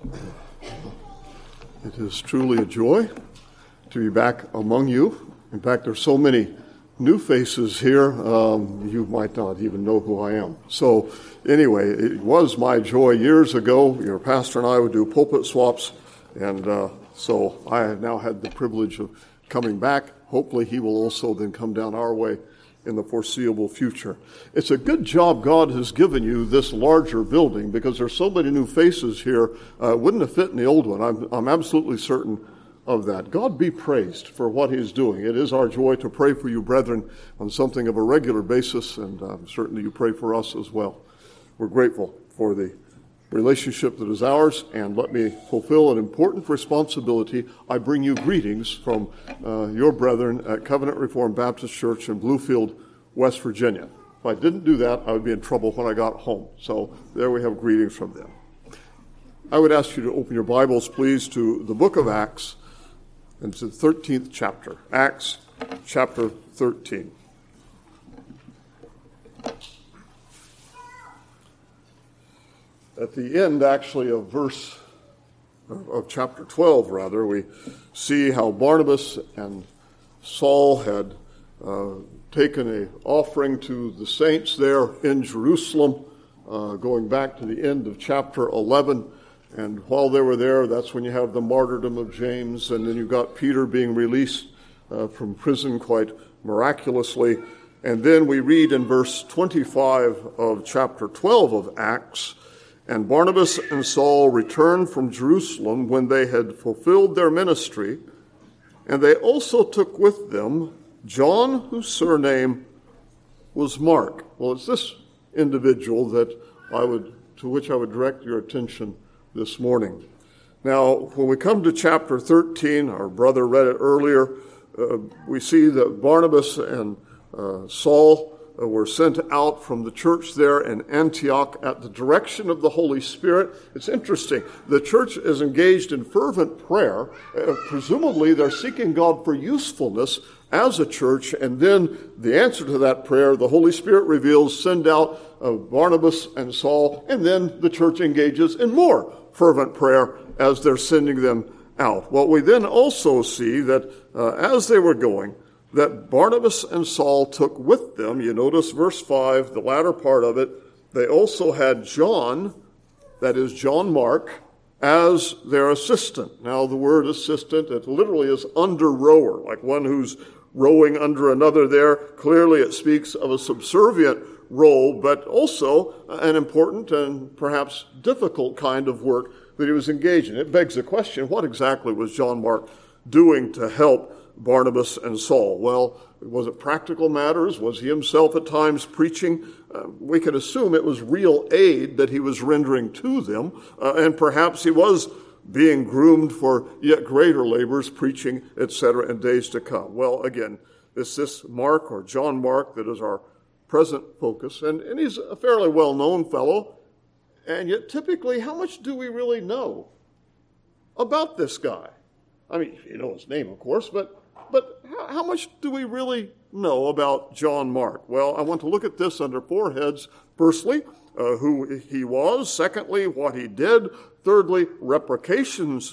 It is truly a joy to be back among you. In fact, there's so many new faces here, you might not even know who I am. So anyway, it was my joy years ago. Your pastor and I would do pulpit swaps, and so I have now had the privilege of coming back. Hopefully he will also then come down our way in the foreseeable future. It's a good job God has given you this larger building, because there's so many new faces here. Wouldn't have fit in the old one. I'm absolutely certain of that. God be praised for what he's doing. It is our joy to pray for you, brethren, on something of a regular basis, and certainly you pray for us as well. We're grateful for the relationship that is ours, and let me fulfill an important responsibility. I bring you greetings from your brethren at Covenant Reformed Baptist Church in Bluefield, West Virginia. If I didn't do that, I would be in trouble when I got home. So there we have greetings from them. I would ask you to open your Bibles, please, to the book of Acts, and to the 13th chapter. Acts chapter 13. At the end, actually, of chapter 12, rather, we see how Barnabas and Saul had taken an offering to the saints there in Jerusalem, going back to the end of chapter 11. And while they were there, that's when you have the martyrdom of James, and then you've got Peter being released from prison quite miraculously. And then we read in verse 25 of chapter 12 of Acts, "And Barnabas and Saul returned from Jerusalem when they had fulfilled their ministry, and they also took with them John, whose surname was Mark." Well, it's this individual that to which I would direct your attention this morning. Now, when we come to chapter 13, our brother read it earlier, we see that Barnabas and Saul were sent out from the church there in Antioch at the direction of the Holy Spirit. It's interesting. The church is engaged in fervent prayer. Presumably, they're seeking God for usefulness as a church, and then the answer to that prayer, the Holy Spirit reveals, send out Barnabas and Saul, and then the church engages in more fervent prayer as they're sending them out. Well, we then also see that as they were going, that Barnabas and Saul took with them, you notice verse 5, the latter part of it, they also had John, that is John Mark, as their assistant. Now, the word assistant, it literally is under rower, like one who's rowing under another there. Clearly, it speaks of a subservient role, but also an important and perhaps difficult kind of work that he was engaged in. It begs the question, what exactly was John Mark doing to help Barnabas and Saul? Well, was it practical matters? Was he himself at times preaching? We can assume it was real aid that he was rendering to them, and perhaps he was being groomed for yet greater labors, preaching, etc., in days to come. Well, again, it's this Mark, or John Mark, that is our present focus, and he's a fairly well-known fellow, and yet typically, how much do we really know about this guy? I mean, you know his name, of course, but how much do we really know about John Mark? Well, I want to look at this under four heads. Firstly, who he was. Secondly, what he did. Thirdly, repercussions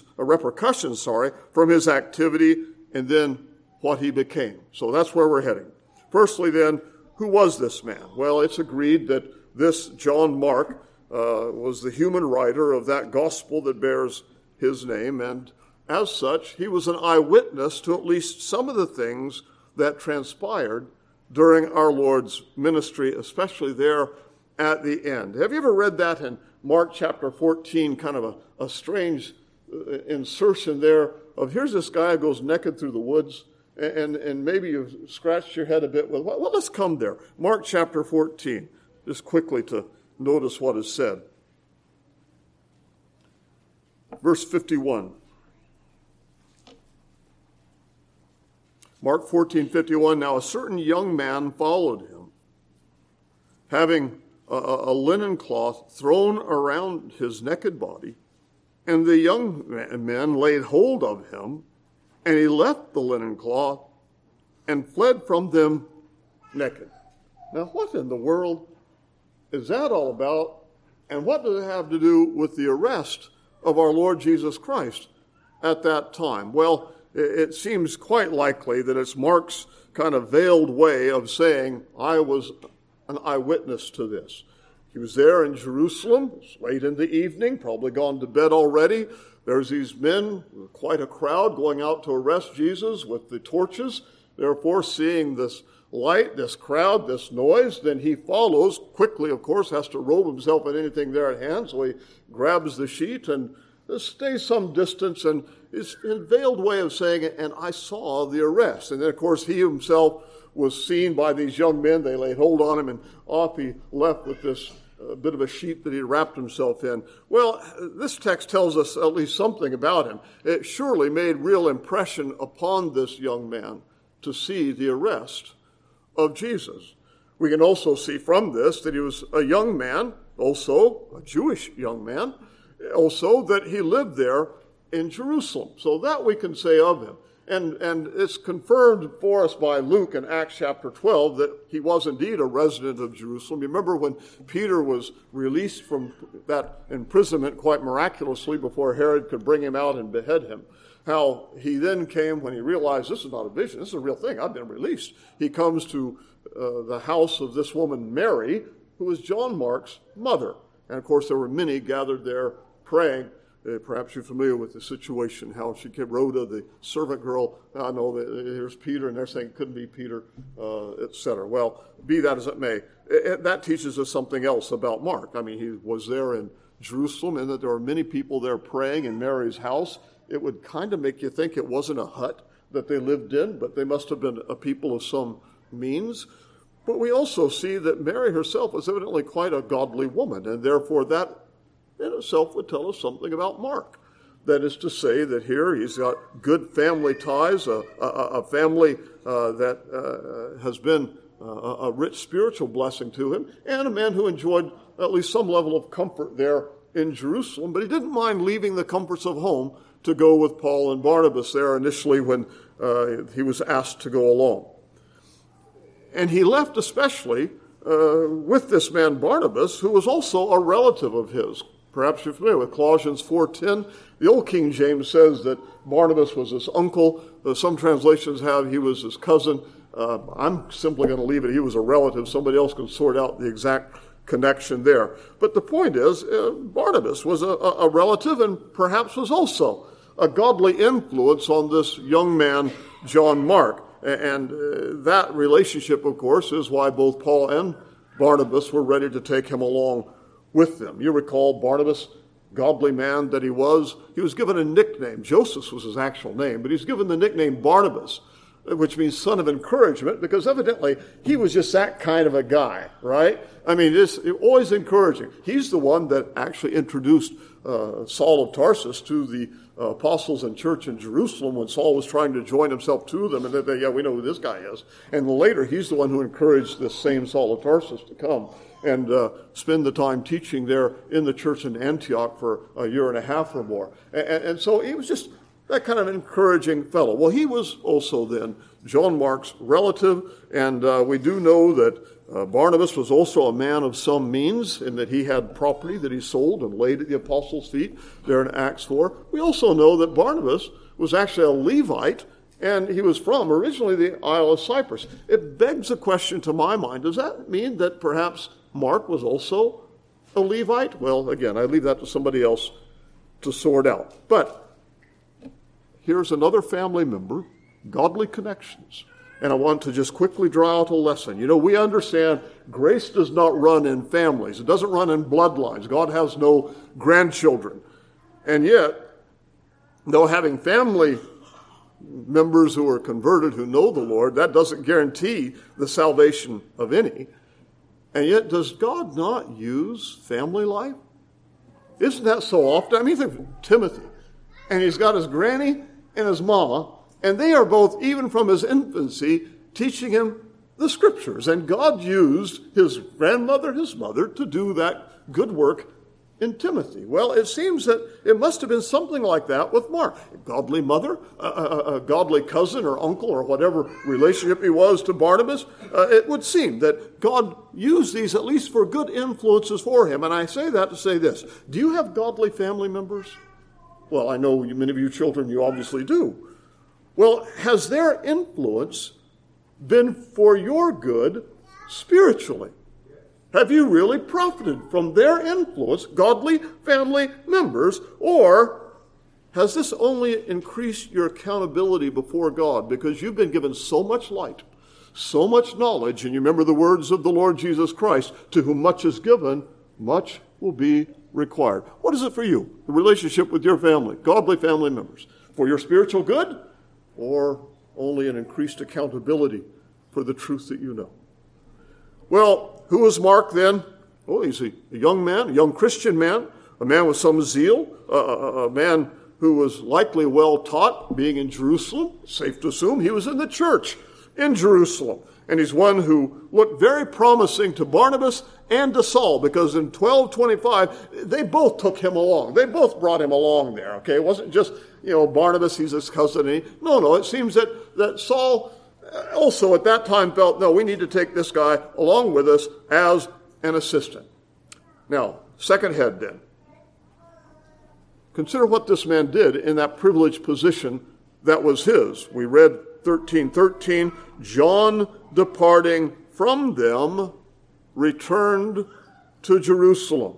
from his activity. And then what he became. So that's where we're heading. Firstly, then, who was this man? Well, it's agreed that this John Mark was the human writer of that gospel that bears his name, and as such, he was an eyewitness to at least some of the things that transpired during our Lord's ministry, especially there at the end. Have you ever read that in Mark chapter 14, kind of a strange insertion there of here's this guy who goes naked through the woods, and maybe you've scratched your head a bit with, well, let's come there. Mark chapter 14, just quickly to notice what is said. Verse 51. Mark 14:51, now a certain young man followed him, having a linen cloth thrown around his naked body, and the young men laid hold of him, and he left the linen cloth and fled from them naked. Now, what in the world is that all about, and what does it have to do with the arrest of our Lord Jesus Christ at that time? Well, it seems quite likely that it's Mark's kind of veiled way of saying, I was an eyewitness to this. He was there in Jerusalem. It's late in the evening, probably gone to bed already. There's these men, quite a crowd, going out to arrest Jesus with the torches. Therefore, seeing this light, this crowd, this noise, then he follows quickly, of course, has to robe himself in anything there at hand, so he grabs the sheet and stays some distance, and it's a veiled way of saying it, and I saw the arrest. And then, of course, he himself was seen by these young men. They laid hold on him, and off he left with this bit of a sheet that he wrapped himself in. Well, this text tells us at least something about him. It surely made real impression upon this young man to see the arrest of Jesus. We can also see from this that he was a young man, also a Jewish young man, also that he lived there in Jerusalem. So that we can say of him. And it's confirmed for us by Luke in Acts chapter 12 that he was indeed a resident of Jerusalem. You remember when Peter was released from that imprisonment quite miraculously before Herod could bring him out and behead him, how he then came when he realized this is not a vision, this is a real thing, I've been released. He comes to the house of this woman Mary, who was John Mark's mother. And of course there were many gathered there praying. Perhaps you're familiar with the situation, how she came, Rhoda, the servant girl, I know that here's Peter, and they're saying it couldn't be Peter, etc. Well, be that as it may, that teaches us something else about Mark. I mean, he was there in Jerusalem, and that there were many people there praying in Mary's house. It would kind of make you think it wasn't a hut that they lived in, but they must have been a people of some means. But we also see that Mary herself was evidently quite a godly woman, and therefore that in itself would tell us something about Mark. That is to say that here he's got good family ties, a family that has been a rich spiritual blessing to him, and a man who enjoyed at least some level of comfort there in Jerusalem, but he didn't mind leaving the comforts of home to go with Paul and Barnabas there initially when he was asked to go along. And he left especially with this man Barnabas, who was also a relative of his. Perhaps you're familiar with Colossians 4:10. The Old King James says that Barnabas was his uncle. Some translations have he was his cousin. I'm simply going to leave it. He was a relative. Somebody else can sort out the exact connection there. But the point is, Barnabas was a relative and perhaps was also a godly influence on this young man, John Mark. And that relationship, of course, is why both Paul and Barnabas were ready to take him along with them. You recall Barnabas, godly man that he was given a nickname. Joseph was his actual name, but he's given the nickname Barnabas, which means son of encouragement, because evidently he was just that kind of a guy, right? I mean, it's always encouraging. He's the one that actually introduced Saul of Tarsus to the apostles and church in Jerusalem when Saul was trying to join himself to them, and they, yeah, we know who this guy is. And later, he's the one who encouraged this same Saul of Tarsus to come and spend the time teaching there in the church in Antioch for a year and a half or more. And so he was just that kind of encouraging fellow. Well, he was also then John Mark's relative, and we do know that Barnabas was also a man of some means in that he had property that he sold and laid at the apostles' feet there in Acts 4. We also know that Barnabas was actually a Levite, and he was from originally the Isle of Cyprus. It begs a question to my mind, does that mean that perhaps Mark was also a Levite? Well, again, I leave that to somebody else to sort out. But here's another family member, godly connections. And I want to just quickly draw out a lesson. You know, we understand grace does not run in families. It doesn't run in bloodlines. God has no grandchildren. And yet, though having family members who are converted, who know the Lord, that doesn't guarantee the salvation of any. And yet, does God not use family life? Isn't that so often? I mean, think of Timothy. And he's got his granny and his mama, and they are both, even from his infancy, teaching him the scriptures. And God used his grandmother, his mother, to do that good work in Timothy. Well, it seems that it must have been something like that with Mark. A godly mother, a godly cousin or uncle or whatever relationship he was to Barnabas. It would seem that God used these at least for good influences for him. And I say that to say this. Do you have godly family members? Well, I know many of you children, you obviously do. Well, has their influence been for your good spiritually? Have you really profited from their influence, godly family members, or has this only increased your accountability before God because you've been given so much light, so much knowledge, and you remember the words of the Lord Jesus Christ, to whom much is given, much will be required. What is it for you? The relationship with your family, godly family members, for your spiritual good, or only an increased accountability for the truth that you know? Well, who was Mark then? Well, he's a young man, a young Christian man, a man with some zeal, a man who was likely well taught, being in Jerusalem. Safe to assume he was in the church in Jerusalem. And he's one who looked very promising to Barnabas and to Saul, because in 12:25, they both took him along. They both brought him along there, okay? It wasn't just, Barnabas, he's his cousin. No, it seems that Saul also at that time felt, no, we need to take this guy along with us as an assistant. Now, second head then. Consider what this man did in that privileged position that was his. We read 13:13, John departing from them returned to Jerusalem.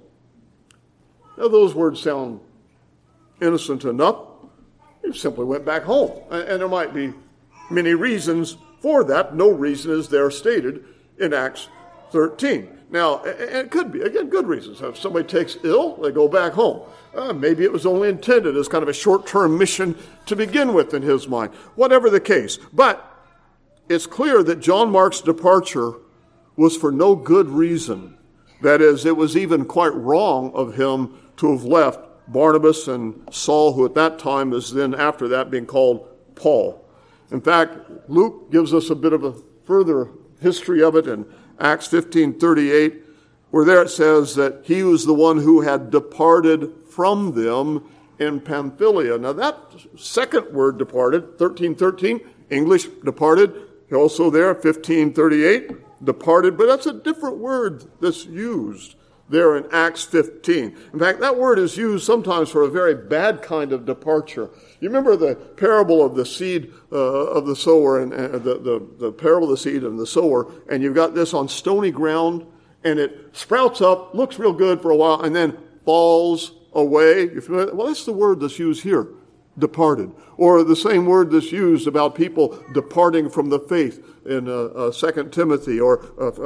Now those words sound innocent enough. He simply went back home. And there might be many reasons for that. No reason is there stated in Acts 13. Now, it could be, again, good reasons. If somebody takes ill, they go back home. Maybe it was only intended as kind of a short-term mission to begin with in his mind. Whatever the case. But it's clear that John Mark's departure was for no good reason. That is, it was even quite wrong of him to have left Barnabas and Saul, who at that time is then after that being called Paul. In fact, Luke gives us a bit of a further history of it in Acts 15:38, where there it says that he was the one who had departed from them in Pamphylia. Now that second word departed, 13:13, English departed, also there, 15:38, departed, but that's a different word that's used there in Acts 15. In fact, that word is used sometimes for a very bad kind of departure. You remember the parable of the seed of the sower and the parable of the seed and the sower, and you've got this on stony ground, and it sprouts up, looks real good for a while, and then falls away. You're familiar? Well, that's the word that's used here, departed. Or the same word that's used about people departing from the faith in 2 Timothy, or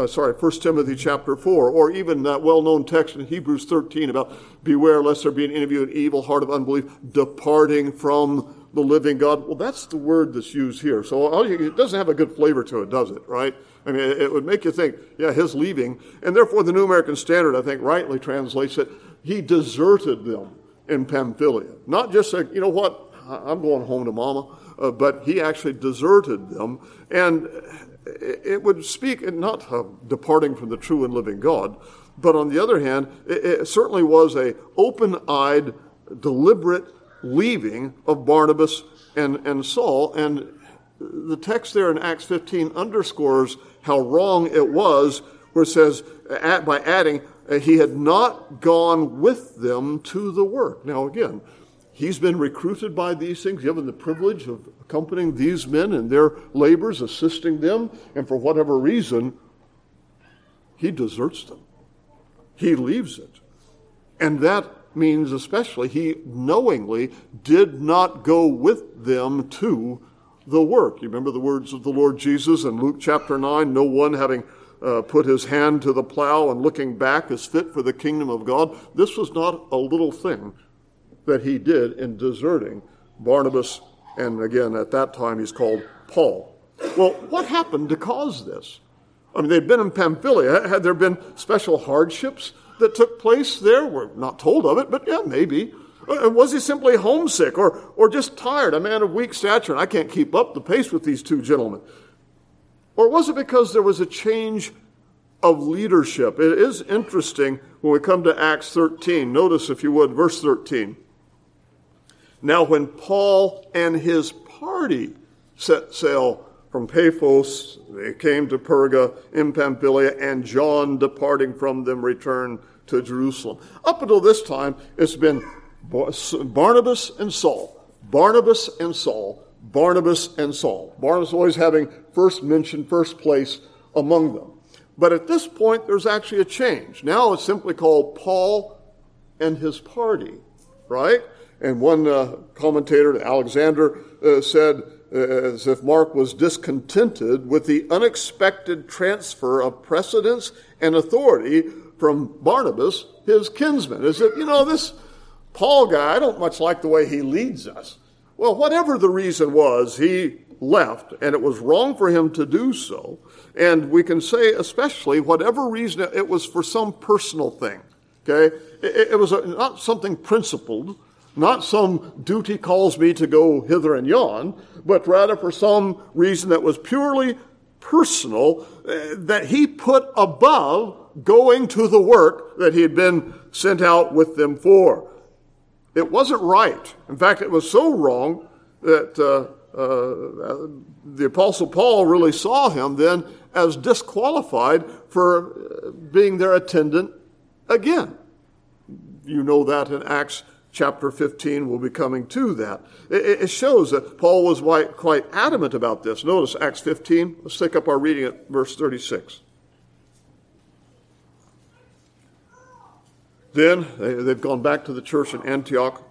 1 Timothy chapter 4, or even that well-known text in Hebrews 13 about beware lest there be in you an evil heart of unbelief, departing from the living God. Well, that's the word that's used here. So it doesn't have a good flavor to it, does it, right? I mean, it would make you think, yeah, his leaving. And therefore, the New American Standard, I think, rightly translates it, he deserted them in Pamphylia. Not just say, you know what, I'm going home to mama, but he actually deserted them. And it would speak not of departing from the true and living God, but on the other hand, it certainly was a open-eyed, deliberate leaving of Barnabas and Saul. And the text there in Acts 15 underscores how wrong it was, where it says, by adding, he had not gone with them to the work. Now again, he's been recruited by these things, given the privilege of accompanying these men in their labors, assisting them, and for whatever reason, he deserts them. He leaves it. And that means especially he knowingly did not go with them to the work. You remember the words of the Lord Jesus in Luke chapter 9, no one having put his hand to the plow and looking back is fit for the kingdom of God. This was not a little thing that he did in deserting Barnabas, and again, at that time, he's called Paul. Well, what happened to cause this? I mean, they'd been in Pamphylia. Had there been special hardships that took place there? We're not told of it, but yeah, maybe. Was he simply homesick or just tired, a man of weak stature, and I can't keep up the pace with these two gentlemen? Or was it because there was a change of leadership? It is interesting when we come to Acts 13. Notice, if you would, verse 13. Now when Paul and his party set sail from Paphos, they came to Perga in Pamphylia, and John, departing from them, returned to Jerusalem. Up until this time, it's been Barnabas and Saul. Barnabas and Saul. Barnabas and Saul. Barnabas always having first mention, first place among them. But at this point, there's actually a change. Now it's simply called Paul and his party, right? And one commentator, Alexander, said, as if Mark was discontented with the unexpected transfer of precedence and authority from Barnabas, his kinsman. As if, this Paul guy, I don't much like the way he leads us. Well, whatever the reason was, he left, and it was wrong for him to do so. And we can say, especially, whatever reason, it was for some personal thing, okay? It was not something principled, not some duty calls me to go hither and yon, but rather for some reason that was purely personal, that he put above going to the work that he had been sent out with them for. It wasn't right. In fact, it was so wrong that the Apostle Paul really saw him then as disqualified for being their attendant again. You know that in Acts chapter 15, we'll be coming to that. It shows that Paul was quite adamant about this. Notice Acts 15. Let's take up our reading at verse 36. Then, they've gone back to the church in Antioch.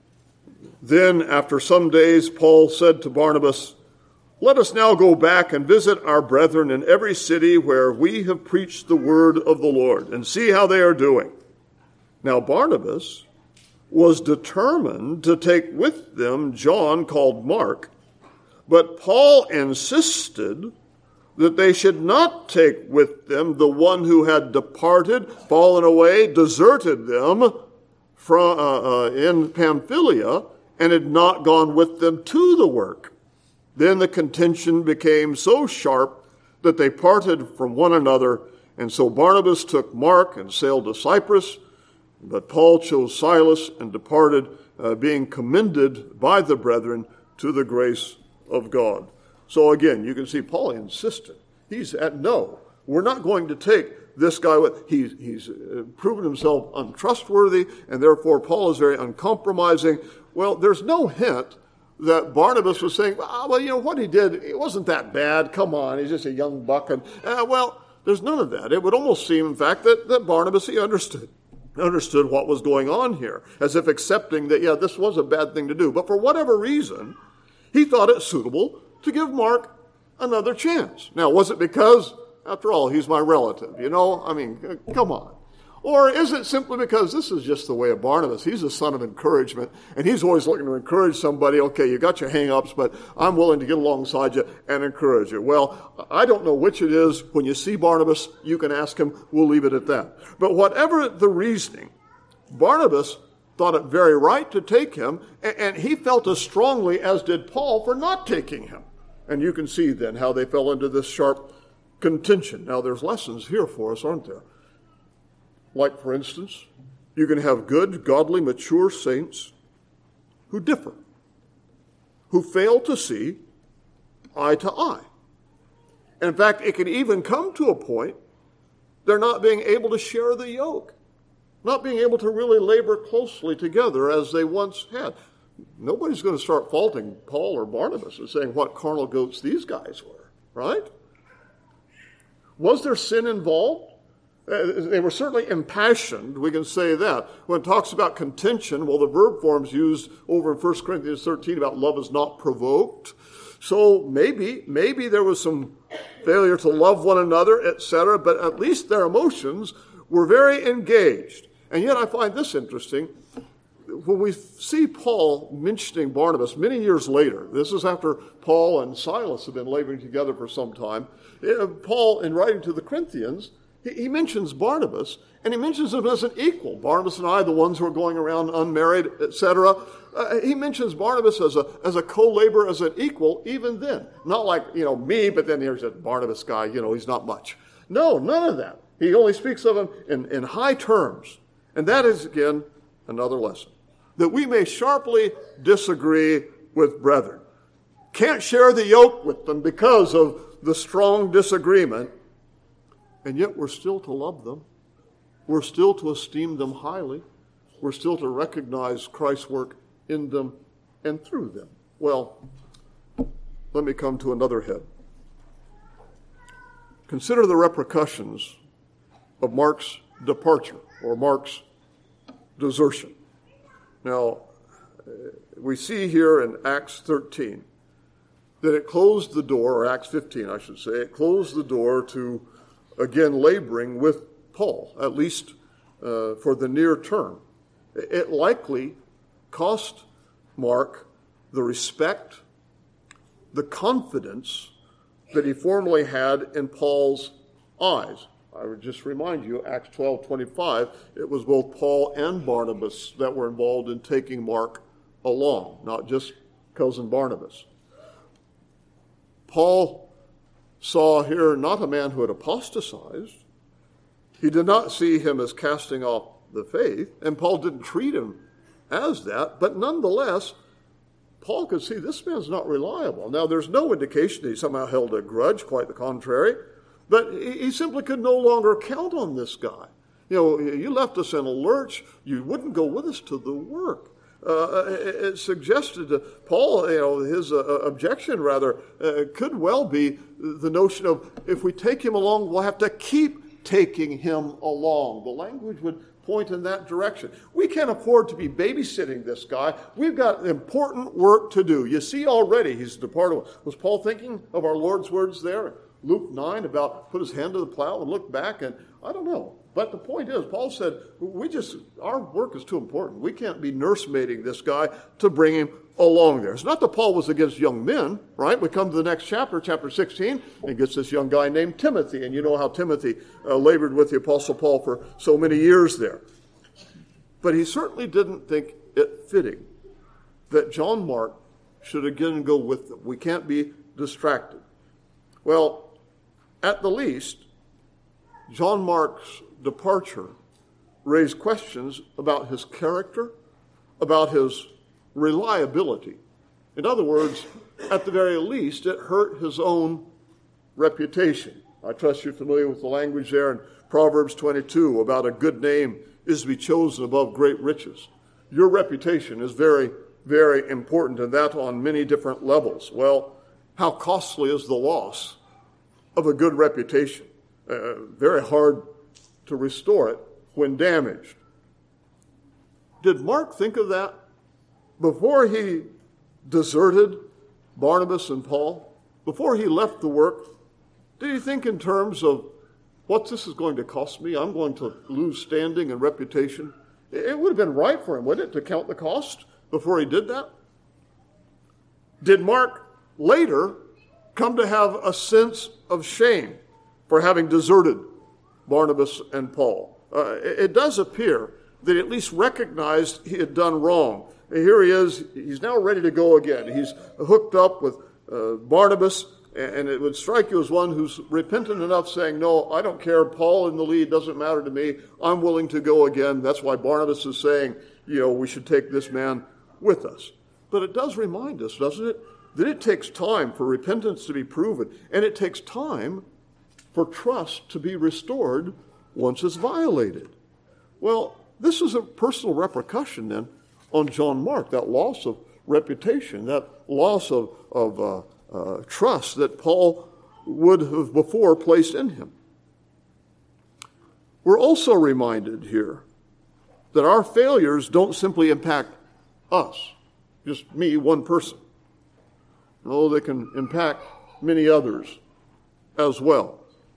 Then, after some days, Paul said to Barnabas, "Let us now go back and visit our brethren in every city where we have preached the word of the Lord, and see how they are doing." Now Barnabas was determined to take with them John called Mark, but Paul insisted that they should not take with them the one who had departed, fallen away, deserted them from in Pamphylia, and had not gone with them to the work. Then the contention became so sharp that they parted from one another, and so Barnabas took Mark and sailed to Cyprus, but Paul chose Silas and departed, being commended by the brethren to the grace of God. So again, you can see Paul insisted. He said, no, we're not going to take this guy with. He's proven himself untrustworthy, and therefore Paul is very uncompromising. Well, there's no hint that Barnabas was saying, what he did, it wasn't that bad. Come on, he's just a young buck. And, there's none of that. It would almost seem, in fact, that Barnabas, he understood what was going on here, as if accepting that, this was a bad thing to do. But for whatever reason, he thought it suitable to give Mark another chance. Now, was it because, after all, he's my relative? Come on. Or is it simply because this is just the way of Barnabas? He's a son of encouragement, and he's always looking to encourage somebody. Okay, you got your hang-ups, but I'm willing to get alongside you and encourage you. Well, I don't know which it is. When you see Barnabas, you can ask him. We'll leave it at that. But whatever the reasoning, Barnabas thought it very right to take him, and he felt as strongly as did Paul for not taking him. And you can see then how they fell into this sharp contention. Now, there's lessons here for us, aren't there? Like, for instance, you can have good, godly, mature saints who differ, who fail to see eye to eye. And in fact, it can even come to a point they're not being able to share the yoke, not being able to really labor closely together as they once had. Nobody's going to start faulting Paul or Barnabas and saying what carnal goats these guys were, right? Was there sin involved? They were certainly impassioned, we can say that. When it talks about contention, well, the verb form's used over in 1 Corinthians 13 about love is not provoked. So maybe there was some failure to love one another, etc., but at least their emotions were very engaged. And yet I find this interesting. When we see Paul mentioning Barnabas many years later, this is after Paul and Silas have been laboring together for some time, Paul, in writing to the Corinthians, he mentions Barnabas, and he mentions him as an equal. Barnabas and I, the ones who are going around unmarried, etc. He mentions Barnabas as a co-laborer, as an equal, even then. Not like, me, but then here's a Barnabas guy, he's not much. No, none of that. He only speaks of him in high terms. And that is, again, another lesson. That we may sharply disagree with brethren. Can't share the yoke with them because of the strong disagreement. And yet we're still to love them. We're still to esteem them highly. were still to recognize Christ's work in them and through them. Well, let me come to another head. Consider the repercussions of Mark's departure or Mark's desertion. Now, we see here in Acts 13 that it closed the door, or Acts 15, I should say, it closed the door to, again, laboring with Paul, at least for the near term. It likely cost Mark the respect, the confidence that he formerly had in Paul's eyes. I would just remind you, Acts 12:25, it was both Paul and Barnabas that were involved in taking Mark along, not just cousin Barnabas. Paul saw here not a man who had apostatized. He did not see him as casting off the faith, and Paul didn't treat him as that, but nonetheless, Paul could see this man's not reliable. Now, there's no indication that he somehow held a grudge, quite the contrary, but he simply could no longer count on this guy. You know, you left us in a lurch. You wouldn't go with us to the work. It suggested to Paul, his objection rather, could well be the notion of if we take him along, we'll have to keep taking him along. The language would point in that direction. We can't afford to be babysitting this guy. We've got important work to do. You see already he's departed. Was Paul thinking of our Lord's words there? Luke 9 about put his hand to the plow and look back, and I don't know. But the point is, Paul said, our work is too important. We can't be nursemaiding this guy to bring him along there. It's not that Paul was against young men, right? We come to the next chapter, chapter 16, and gets this young guy named Timothy. And you know how Timothy labored with the Apostle Paul for so many years there. But he certainly didn't think it fitting that John Mark should again go with them. We can't be distracted. Well, at the least, John Mark's departure raised questions about his character, about his reliability. In other words, at the very least, it hurt his own reputation. I trust you're familiar with the language there in Proverbs 22 about a good name is to be chosen above great riches. Your reputation is very, very important, and that on many different levels. Well, how costly is the loss of a good reputation? Very hard to restore it when damaged. Did Mark think of that before he deserted Barnabas and Paul? Before he left the work, did he think in terms of what this is going to cost me? I'm going to lose standing and reputation. It would have been right for him, wouldn't it, to count the cost before he did that? Did Mark later come to have a sense of shame for having deserted Barnabas and Paul? It does appear that he at least recognized he had done wrong. And here he is. He's now ready to go again. He's hooked up with Barnabas, and it would strike you as one who's repentant enough, saying, no, I don't care. Paul in the lead doesn't matter to me. I'm willing to go again. That's why Barnabas is saying, we should take this man with us. But it does remind us, doesn't it, that it takes time for repentance to be proven, and it takes time for trust to be restored once it's violated. Well, this is a personal repercussion then on John Mark, that loss of reputation, that loss of trust that Paul would have before placed in him. We're also reminded here that our failures don't simply impact us, just me, one person. No, they can impact many others as well.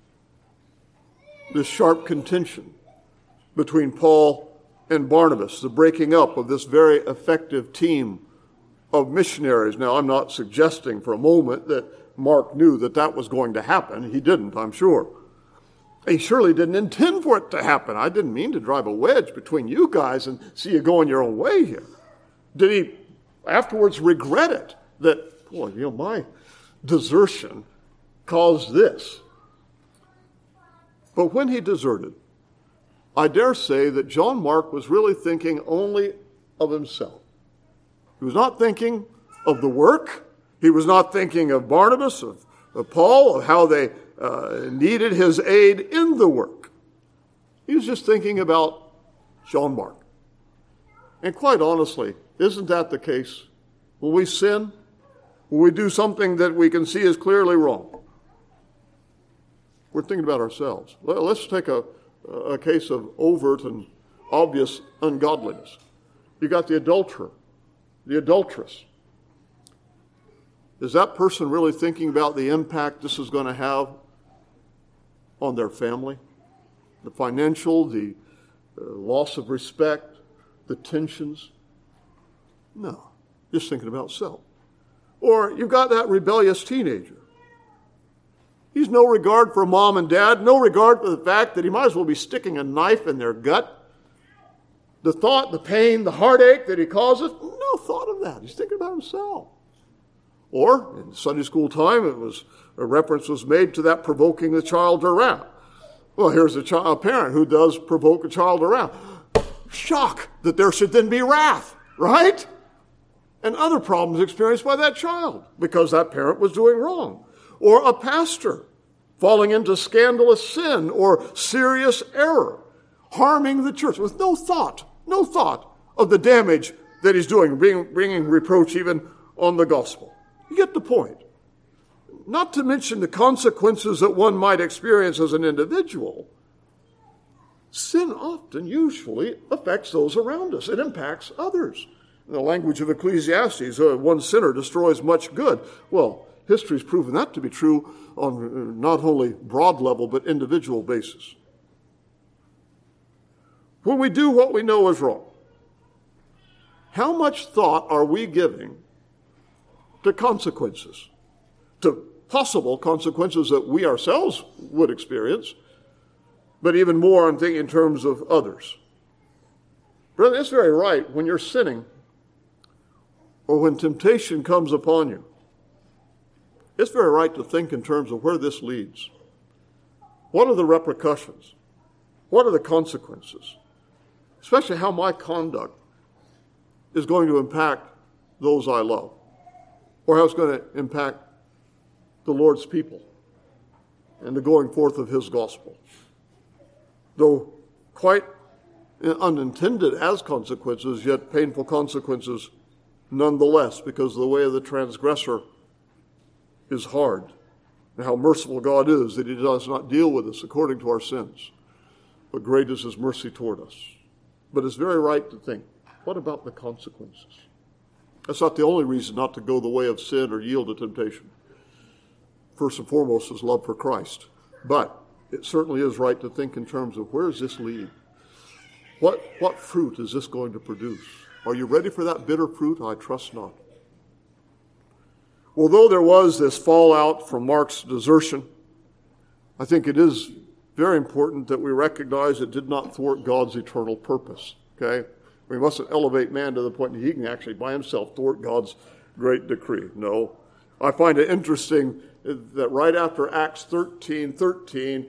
This sharp contention between Paul and Barnabas, the breaking up of this very effective team of missionaries. Now, I'm not suggesting for a moment that Mark knew that that was going to happen. He didn't, I'm sure. He surely didn't intend for it to happen. I didn't mean to drive a wedge between you guys and see you going your own way here. Did he afterwards regret it? That, boy, my desertion caused this. But when he deserted, I dare say that John Mark was really thinking only of himself. He was not thinking of the work. He was not thinking of Barnabas, of Paul, of how they needed his aid in the work. He was just thinking about John Mark. And quite honestly, isn't that the case? When we sin, when we do something that we can see is clearly wrong, we're thinking about ourselves. Let's take a case of overt and obvious ungodliness. You got the adulterer, the adulteress. Is that person really thinking about the impact this is going to have on their family? The financial, the loss of respect, the tensions? No, just thinking about self. Or you've got that rebellious teenager. He's no regard for mom and dad, no regard for the fact that he might as well be sticking a knife in their gut. The thought, the pain, the heartache that he causes, no thought of that. He's thinking about himself. Or, in Sunday school time, a reference was made to that provoking the child to wrath. Well, here's a parent who does provoke a child to wrath. Shock that there should then be wrath, right? And other problems experienced by that child because that parent was doing wrong. Or a pastor falling into scandalous sin or serious error, harming the church with no thought of the damage that he's doing, bringing reproach even on the gospel. You get the point. Not to mention the consequences that one might experience as an individual. Sin often, usually, affects those around us. It impacts others. In the language of Ecclesiastes, one sinner destroys much good. Well, history's proven that to be true on not only broad level, but individual basis. When we do what we know is wrong, how much thought are we giving to consequences, to possible consequences that we ourselves would experience, but even more I'm thinking in terms of others? Brother, it's very right when you're sinning or when temptation comes upon you. It's very right to think in terms of where this leads. What are the repercussions? What are the consequences? Especially how my conduct is going to impact those I love, or how it's going to impact the Lord's people and the going forth of his gospel. Though quite unintended as consequences, yet painful consequences nonetheless, because the way of the transgressor is hard, and how merciful God is that he does not deal with us according to our sins, but great is his mercy toward us. But it's very right to think, what about the consequences? That's not the only reason not to go the way of sin or yield to temptation. First and foremost is love for Christ. But it certainly is right to think in terms of where does this lead? What fruit is this going to produce? Are you ready for that bitter fruit? I trust not. Although there was this fallout from Mark's desertion, I think it is very important that we recognize it did not thwart God's eternal purpose. Okay? We mustn't elevate man to the point that he can actually by himself thwart God's great decree. No. I find it interesting that right after Acts 13:13,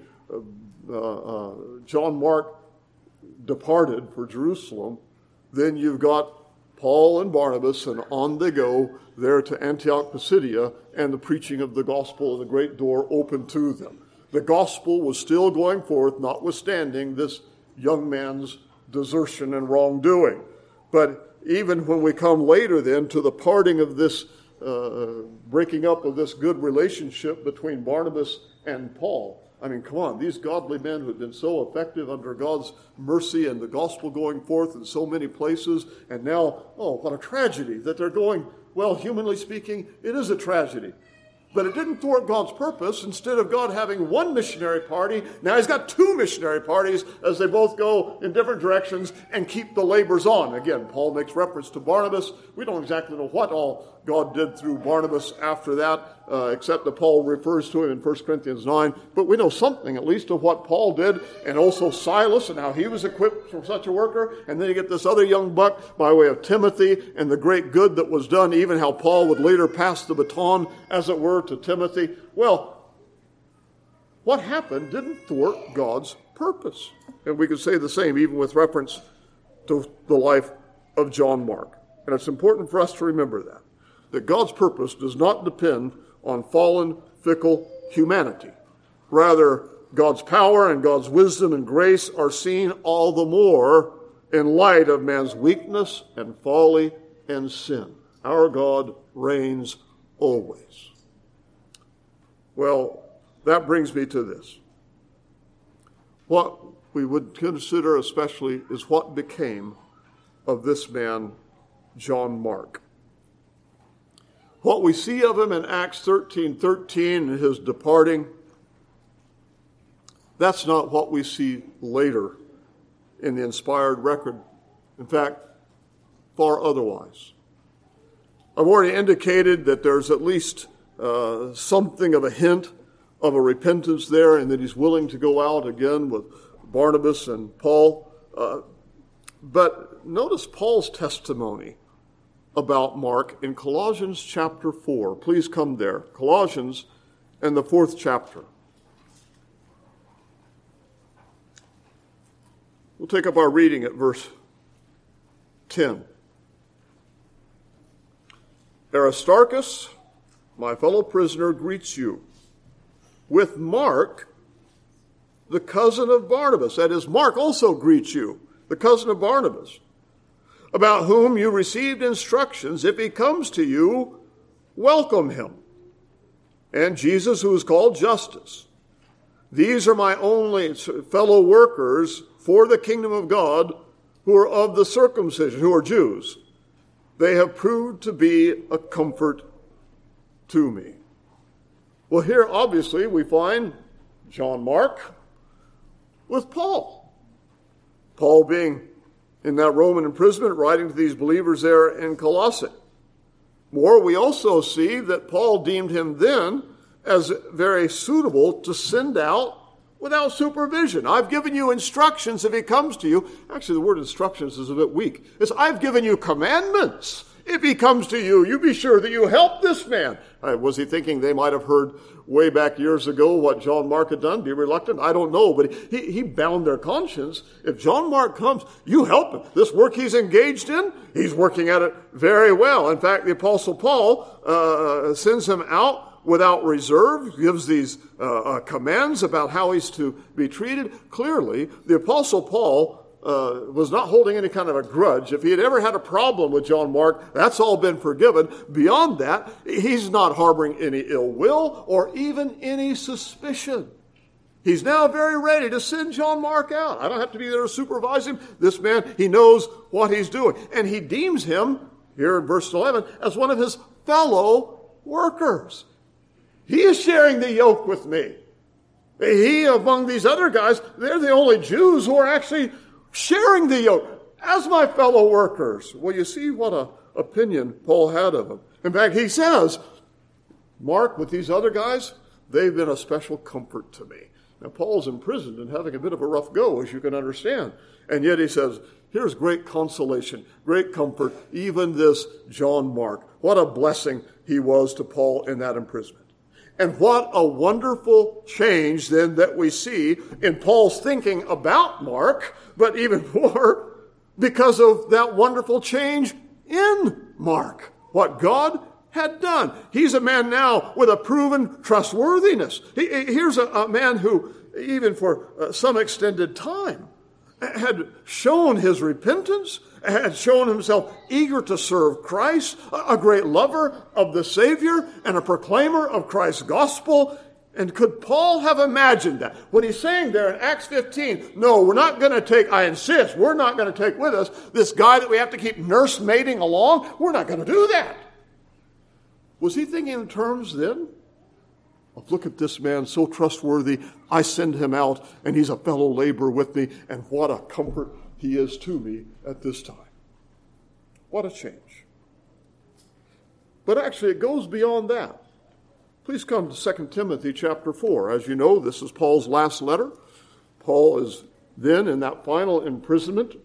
John Mark departed for Jerusalem. Then you've got Paul and Barnabas, and on they go there to Antioch Pisidia, and the preaching of the gospel and the great door opened to them. The gospel was still going forth, notwithstanding this young man's desertion and wrongdoing. But even when we come later then to the parting of this, breaking up of this good relationship between Barnabas and Paul, I mean, come on, these godly men who had been so effective under God's mercy and the gospel going forth in so many places, and now, oh, what a tragedy that they're going, well, humanly speaking, it is a tragedy. But it didn't thwart God's purpose. Instead of God having one missionary party, now he's got two missionary parties as they both go in different directions and keep the labors on. Again, Paul makes reference to Barnabas. We don't exactly know what all God did through Barnabas after that, except that Paul refers to him in 1 Corinthians 9. But we know something, at least, of what Paul did, and also Silas and how he was equipped for such a worker. And then you get this other young buck by way of Timothy and the great good that was done, even how Paul would later pass the baton, as it were, to Timothy. Well, what happened didn't thwart God's purpose. And we could say the same even with reference to the life of John Mark. And it's important for us to remember that God's purpose does not depend on fallen, fickle humanity. Rather, God's power and God's wisdom and grace are seen all the more in light of man's weakness and folly and sin. Our God reigns always. Well, that brings me to this. What we would consider especially is what became of this man, John Mark. What we see of him in Acts 13:13 and his departing, that's not what we see later in the inspired record. In fact, far otherwise. I've already indicated that there's at least something of a hint of a repentance there, and that he's willing to go out again with Barnabas and Paul. But notice Paul's testimony about Mark in Colossians chapter 4. Please come there. Colossians and the 4th chapter. We'll take up our reading at verse 10. Aristarchus, my fellow prisoner, greets you, with Mark, the cousin of Barnabas. That is, Mark also greets you, the cousin of Barnabas, about whom you received instructions. If he comes to you, welcome him. And Jesus, who is called Justus. These are my only fellow workers for the kingdom of God, who are of the circumcision, who are Jews. They have proved to be a comfort to me. Well, here obviously we find John Mark with Paul. Paul being in that Roman imprisonment, writing to these believers there in Colossae. More, we also see that Paul deemed him then as very suitable to send out without supervision. I've given you instructions if he comes to you. Actually, the word instructions is a bit weak. It's, I've given you commandments. If he comes to you, you be sure that you help this man. Was he thinking they might have heard way back years ago what John Mark had done? Be reluctant? I don't know, but he bound their conscience. If John Mark comes, you help him. This work he's engaged in, he's working at it very well. In fact, the Apostle Paul sends him out without reserve, gives these commands about how he's to be treated. Clearly, the Apostle Paul was not holding any kind of a grudge. If he had ever had a problem with John Mark, that's all been forgiven. Beyond that, he's not harboring any ill will or even any suspicion. He's now very ready to send John Mark out. I don't have to be there to supervise him. This man, he knows what he's doing. And he deems him, here in verse 11, as one of his fellow workers. He is sharing the yoke with me. He, among these other guys, they're the only Jews who are actually sharing the yoke as my fellow workers. Well, you see what an opinion Paul had of him. In fact, he says, Mark, with these other guys, they've been a special comfort to me. Now, Paul's imprisoned and having a bit of a rough go, as you can understand. And yet he says, here's great consolation, great comfort, even this John Mark. What a blessing he was to Paul in that imprisonment. And what a wonderful change then that we see in Paul's thinking about Mark, but even more because of that wonderful change in Mark. What God had done. He's a man now with a proven trustworthiness. Here's a man who, even for some extended time, had shown his repentance, had shown himself eager to serve Christ, a great lover of the Savior, and a proclaimer of Christ's gospel. And could Paul have imagined that? When he's saying there in Acts 15, no, we're not going to take, I insist, we're not going to take with us this guy that we have to keep nursemaiding along. We're not going to do that. Was he thinking in terms then of, look at this man, so trustworthy, I send him out, and he's a fellow laborer with me, and what a comfort he is to me at this time. What a change. But actually, it goes beyond that. Please come to 2 Timothy chapter 4. As you know, this is Paul's last letter. Paul is then in that final imprisonment.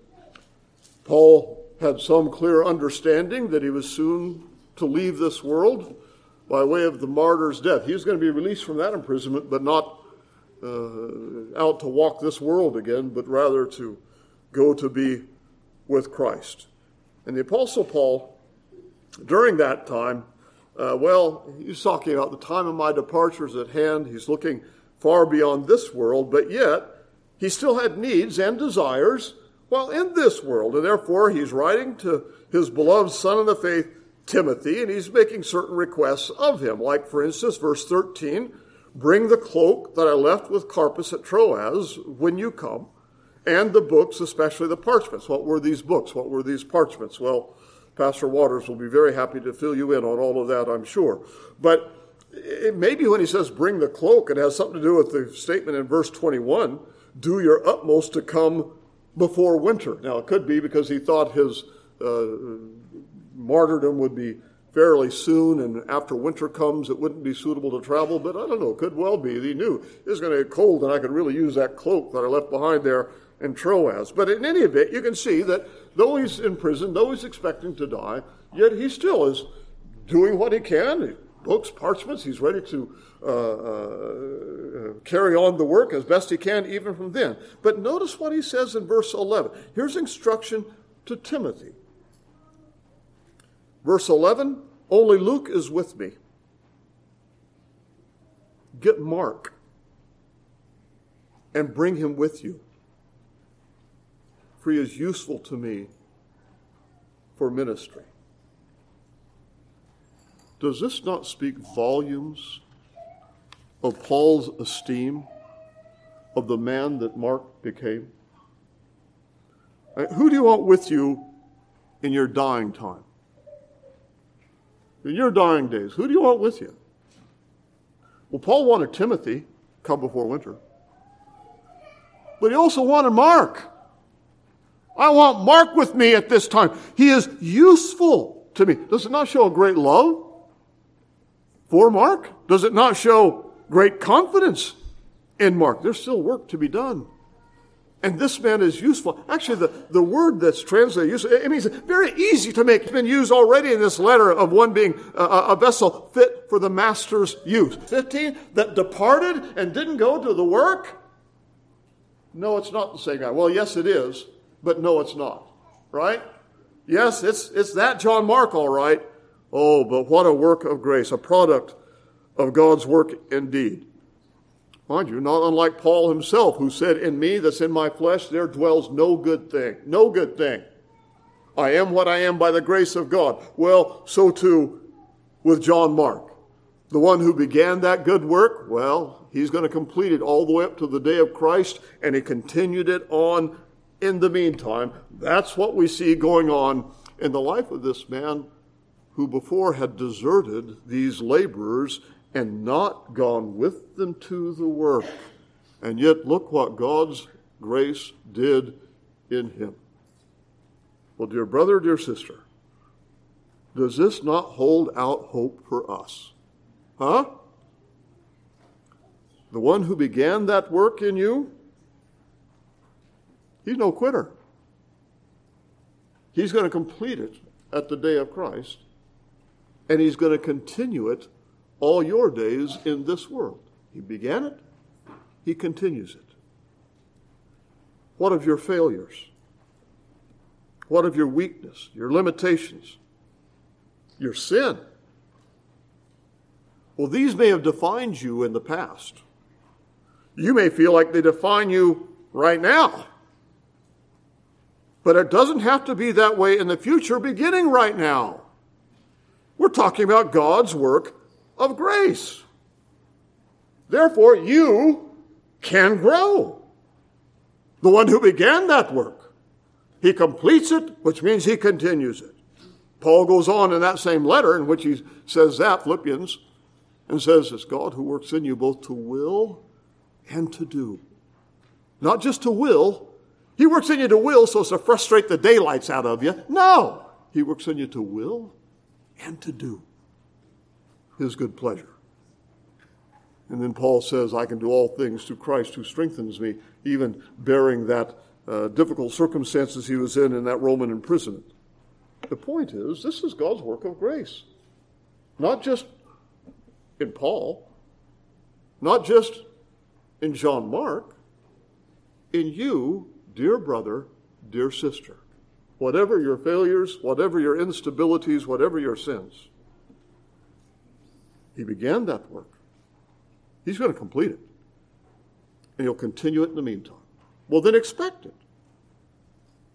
Paul had some clear understanding that he was soon to leave this world by way of the martyr's death. He was going to be released from that imprisonment, but not out to walk this world again, but rather to go to be with Christ. And the Apostle Paul, during that time, he's talking about the time of my departure is at hand. He's looking far beyond this world, but yet he still had needs and desires while in this world. And therefore, he's writing to his beloved son in the faith, Timothy, and he's making certain requests of him. Like, for instance, verse 13, bring the cloak that I left with Carpus at Troas when you come, and the books, especially the parchments. What were these books? What were these parchments? Well, Pastor Waters will be very happy to fill you in on all of that, I'm sure. But maybe when he says bring the cloak, it has something to do with the statement in verse 21, do your utmost to come before winter. Now, it could be because he thought his martyrdom would be fairly soon, and after winter comes, it wouldn't be suitable to travel, but I don't know, it could well be. He knew it was going to get cold, and I could really use that cloak that I left behind there in Troas. But in any event, you can see that though he's in prison, though he's expecting to die, yet he still is doing what he can. Books, parchments, he's ready to carry on the work as best he can even from then. But notice what he says in verse 11. Here's instruction to Timothy. Verse 11, only Luke is with me. Get Mark and bring him with you, for he is useful to me for ministry. Does this not speak volumes of Paul's esteem of the man that Mark became? Who do you want with you in your dying time? In your dying days, who do you want with you? Well, Paul wanted Timothy, come before winter. But he also wanted Mark. I want Mark with me at this time. He is useful to me. Does it not show a great love for Mark? Does it not show great confidence in Mark? There's still work to be done. And this man is useful. Actually, the word that's translated useful, it means very easy to make. It's been used already in this letter of one being a vessel fit for the master's use. 15, that departed and didn't go to the work. No, it's not the same guy. Well, yes, it is, but no, it's not. Right? Yes, it's that John Mark, all right. Oh, but what a work of grace, a product of God's work indeed. Mind you, not unlike Paul himself, who said, in me that's in my flesh, there dwells no good thing. No good thing. I am what I am by the grace of God. Well, so too with John Mark. The one who began that good work, well, he's going to complete it all the way up to the day of Christ, and he continued it on in the meantime. That's what we see going on in the life of this man who before had deserted these laborers and not gone with them to the work. And yet look what God's grace did in him. Well, dear brother, dear sister, does this not hold out hope for us? Huh? The one who began that work in you, he's no quitter. He's going to complete it at the day of Christ, and he's going to continue it all your days in this world. He began it, he continues it. What of your failures? What of your weakness, your limitations, your sin? Well, these may have defined you in the past. You may feel like they define you right now. But it doesn't have to be that way in the future, beginning right now. We're talking about God's work of grace. Therefore, you can grow. The one who began that work, he completes it, which means he continues it. Paul goes on in that same letter in which he says that, Philippians, and says, it's God who works in you both to will and to do. Not just to will. He works in you to will so as to frustrate the daylights out of you. No. He works in you to will and to do his good pleasure. And then Paul says, I can do all things through Christ who strengthens me, even bearing that difficult circumstances he was in that Roman imprisonment. The point is, this is God's work of grace. Not just in Paul, not just in John Mark, in you, dear brother, dear sister. Whatever your failures, whatever your instabilities, whatever your sins, he began that work. He's going to complete it. And he'll continue it in the meantime. Well, then expect it.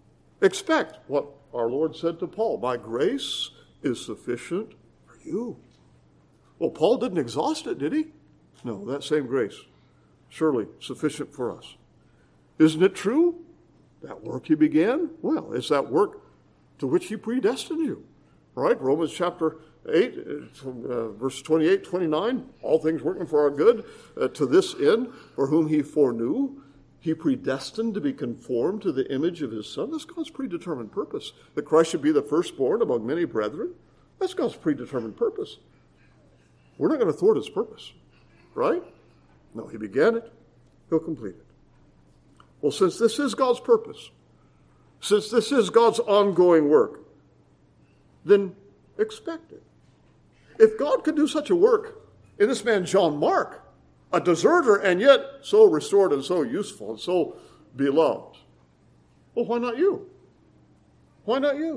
expect what our Lord said to Paul, my grace is sufficient for you. Well, Paul didn't exhaust it, did he? No, that same grace, surely sufficient for us. Isn't it true? That work he began, well, it's that work to which he predestined you. Right? Romans chapter 8, verse 28, 29, all things working for our good, to this end, for whom he foreknew, he predestined to be conformed to the image of his Son. That's God's predetermined purpose. That Christ should be the firstborn among many brethren. That's God's predetermined purpose. We're not going to thwart his purpose. Right? No, he began it. He'll complete it. Well, since this is God's purpose, since this is God's ongoing work, then expect it. If God could do such a work in this man John Mark, a deserter and yet so restored and so useful and so beloved, well, why not you? Why not you?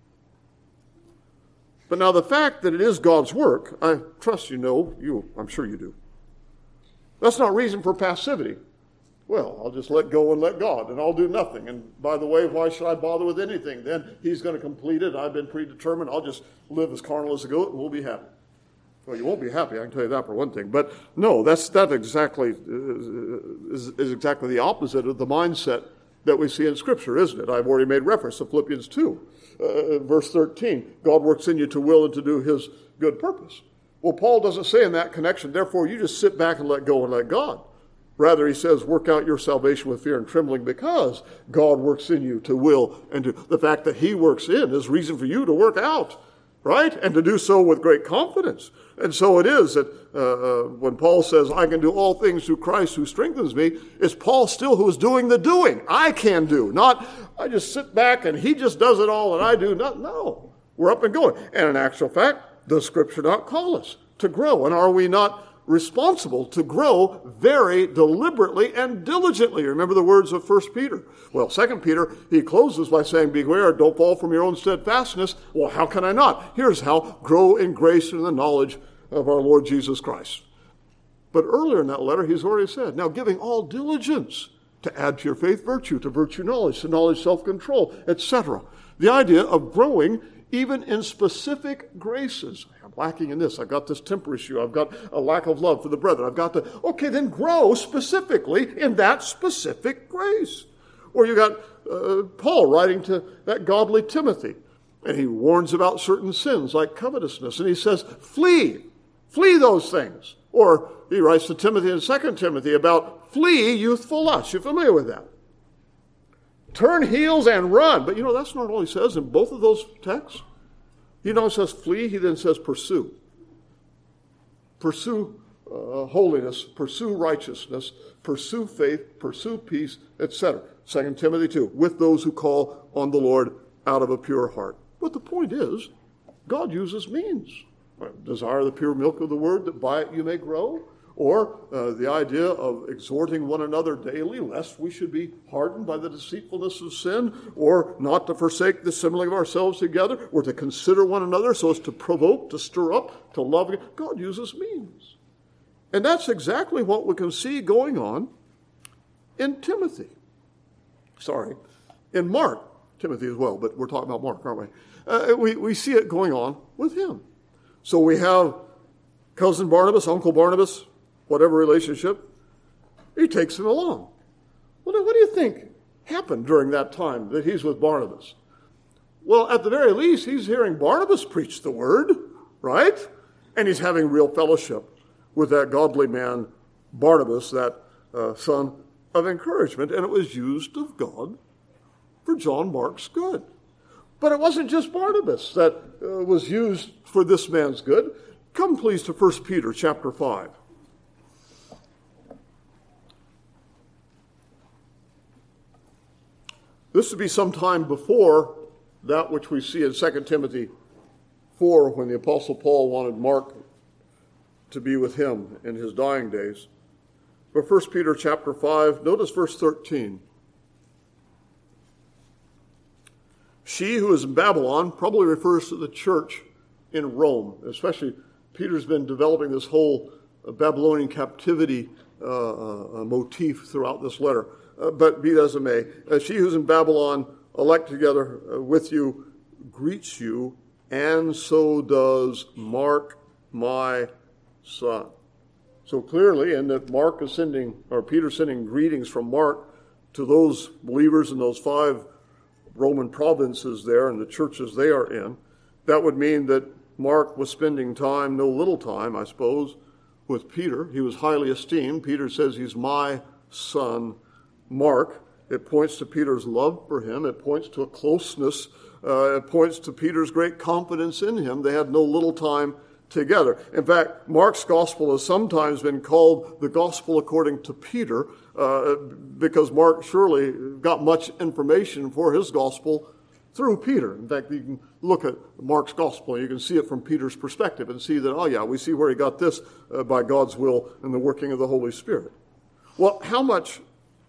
But now the fact that it is God's work, I trust you know, I'm sure you do. That's not reason for passivity. Well, I'll just let go and let God, and I'll do nothing. And by the way, why should I bother with anything? Then he's going to complete it. I've been predetermined. I'll just live as carnal as a goat, and we'll be happy. Well, you won't be happy, I can tell you that for one thing. But no, that exactly is exactly the opposite of the mindset that we see in Scripture, isn't it? I've already made reference to Philippians 2, verse 13. God works in you to will and to do his good purpose. Well, Paul doesn't say in that connection, therefore you just sit back and let go and let God. Rather, he says, work out your salvation with fear and trembling because God works in you to will and to. The fact that he works in is reason for you to work out, right? And to do so with great confidence. And so it is that when Paul says, I can do all things through Christ who strengthens me, it's Paul still who is doing the doing. I can do, not I just sit back and he just does it all and I do nothing. No, we're up and going. And in actual fact, does Scripture not call us to grow? And are we not responsible to grow very deliberately and diligently? Remember the words of 1 Peter. Well, 2 Peter, he closes by saying, beware, don't fall from your own steadfastness. Well, how can I not? Here's how. Grow in grace and the knowledge of our Lord Jesus Christ. But earlier in that letter, he's already said, now giving all diligence to add to your faith virtue, to virtue knowledge, to knowledge self-control, etc. The idea of growing even in specific graces. I'm lacking in this. I've got this temper issue. I've got a lack of love for the brethren. I've got to, okay, then grow specifically in that specific grace. Or you got Paul writing to that godly Timothy, and he warns about certain sins like covetousness, and he says, flee those things. Or he writes to Timothy in 2 Timothy about flee youthful lust. You're familiar with that. Turn heels and run. But that's not all he says in both of those texts. He not says flee, he then says pursue. Pursue holiness, pursue righteousness, pursue faith, pursue peace, etc. 2 Timothy 2, with those who call on the Lord out of a pure heart. But the point is, God uses means. Desire the pure milk of the word, that by it you may grow. Or the idea of exhorting one another daily, lest we should be hardened by the deceitfulness of sin, or not to forsake the assembling of ourselves together, or to consider one another so as to provoke, to stir up, to love. God uses means. And that's exactly what we can see going on in Timothy. In Mark. Timothy as well, but we're talking about Mark, aren't we? We see it going on with him. So we have cousin Barnabas, Uncle Barnabas, whatever relationship, he takes him along. Well, what do you think happened during that time that he's with Barnabas? Well, at the very least, he's hearing Barnabas preach the word, right? And he's having real fellowship with that godly man, Barnabas, that son of encouragement. And it was used of God for John Mark's good. But it wasn't just Barnabas that was used for this man's good. Come please to 1 Peter chapter 5. This would be some time before that which we see in 2 Timothy 4 when the Apostle Paul wanted Mark to be with him in his dying days. But 1 Peter chapter 5, notice verse 13. She who is in Babylon probably refers to the church in Rome, especially Peter's been developing this whole Babylonian captivity motif throughout this letter. But be that as it may, she who's in Babylon elect together with you, greets you, and so does Mark, my son. So clearly, and that Mark is sending, or Peter's sending greetings from Mark to those believers in those 5 Roman provinces there and the churches they are in, that would mean that Mark was spending time, no little time, I suppose, with Peter. He was highly esteemed. Peter says he's my son, Mark. It points to Peter's love for him. It points to a closeness. It points to Peter's great confidence in him. They had no little time together. In fact, Mark's gospel has sometimes been called the gospel according to Peter, because Mark surely got much information for his gospel through Peter. In fact, you can look at Mark's gospel and you can see it from Peter's perspective and see that, oh yeah, we see where he got this by God's will and the working of the Holy Spirit. Well, how much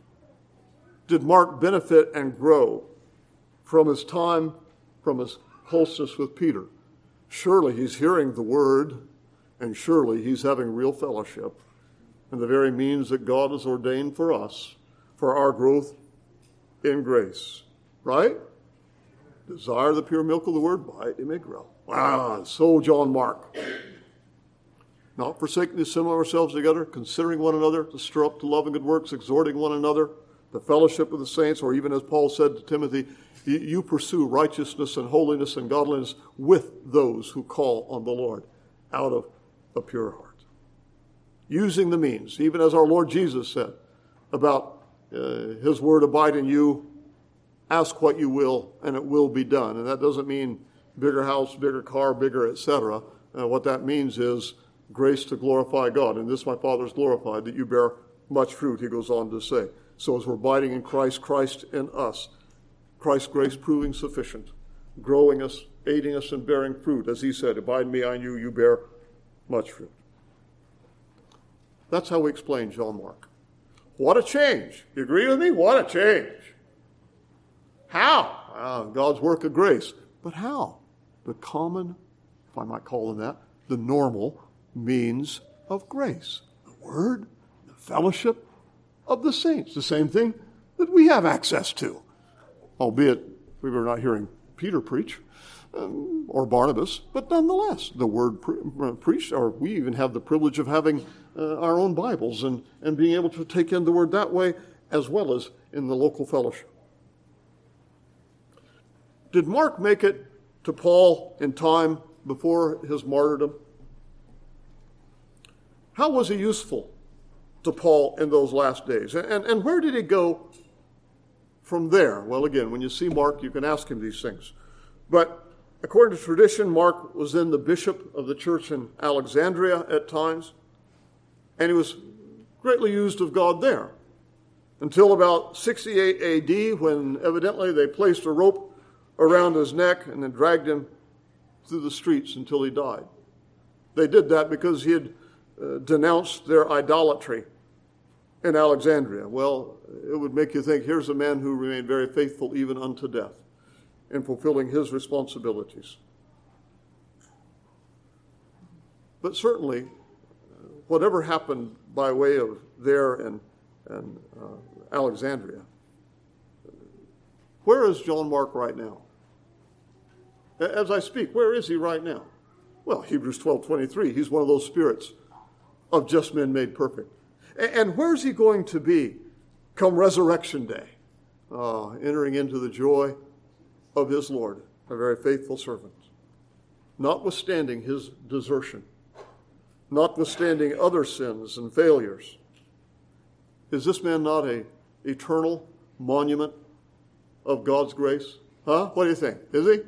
did Mark benefit and grow from his time, from his closeness with Peter? Surely he's hearing the word, and surely he's having real fellowship and the very means that God has ordained for us for our growth in grace. Right? Desire the pure milk of the word, by it may grow. Wow, so John Mark. Not forsaking the assembling of ourselves together, considering one another to stir up to love and good works, exhorting one another, the fellowship of the saints, or even as Paul said to Timothy, you pursue righteousness and holiness and godliness with those who call on the Lord out of a pure heart. Using the means, even as our Lord Jesus said about his word abide in you, ask what you will, and it will be done. And that doesn't mean bigger house, bigger car, bigger, etc. What that means is grace to glorify God. And this my Father is glorified, that you bear much fruit, he goes on to say. So as we're abiding in Christ, Christ in us, Christ's grace proving sufficient, growing us, aiding us in bearing fruit. As he said, abide in me, I in you, you bear much fruit. That's how we explain John Mark. What a change. You agree with me? What a change. How? God's work of grace. But how? The common, if I might call it that, the normal means of grace. The word, the fellowship of the saints. The same thing that we have access to. Albeit we were not hearing Peter preach or Barnabas, but nonetheless, the word preached, or we even have the privilege of having our own Bibles and being able to take in the word that way as well as in the local fellowship. Did Mark make it to Paul in time before his martyrdom? How was he useful to Paul in those last days? And where did he go from there? Well, again, when you see Mark, you can ask him these things. But according to tradition, Mark was then the bishop of the church in Alexandria at times, and he was greatly used of God there until about 68 AD, when evidently they placed a rope around his neck and then dragged him through the streets until he died. They did that because he had denounced their idolatry in Alexandria. Well, it would make you think, here's a man who remained very faithful even unto death in fulfilling his responsibilities. But certainly, whatever happened by way of there and Alexandria, where is John Mark right now? As I speak, where is he right now? Well, Hebrews 12:23, he's one of those spirits of just men made perfect. And where's he going to be come resurrection day? Entering into the joy of his Lord, a very faithful servant. Notwithstanding his desertion, notwithstanding other sins and failures, is this man not an eternal monument of God's grace? Huh? What do you think? Is he?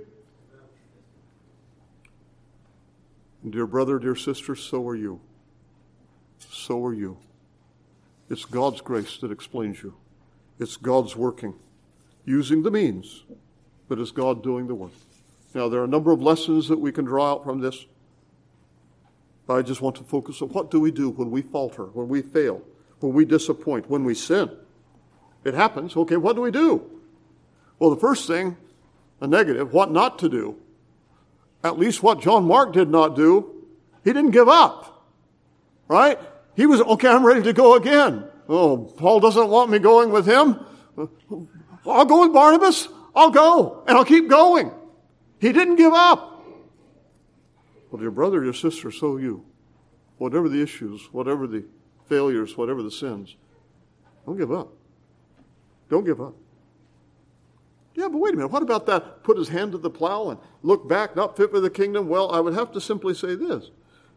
Dear brother, dear sister, so are you. So are you. It's God's grace that explains you. It's God's working, using the means, but it's God doing the work. Now, there are a number of lessons that we can draw out from this. I just want to focus on what do we do when we falter, when we fail, when we disappoint, when we sin. It happens. Okay, what do we do? Well, the first thing, a negative, what not to do. At least what John Mark did not do, he didn't give up. Right? He was, okay, I'm ready to go again. Oh, Paul doesn't want me going with him. I'll go with Barnabas. I'll go, and I'll keep going. He didn't give up. Well, dear brother, dear sister, so you. Whatever the issues, whatever the failures, whatever the sins, don't give up. Don't give up. Yeah, but wait a minute. What about that? Put his hand to the plow and look back, not fit for the kingdom? Well, I would have to simply say this.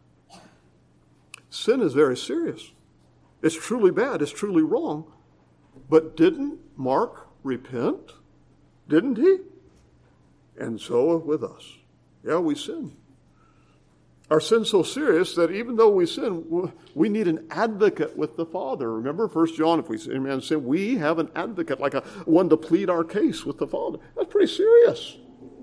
Sin is very serious. It's truly bad. It's truly wrong. But didn't Mark repent? Didn't he? And so with us. Yeah, we sin. Our sin's so serious that even though we sin, we need an advocate with the Father. Remember 1 John, if we sin and sin, we have an advocate, like one to plead our case with the Father. That's pretty serious.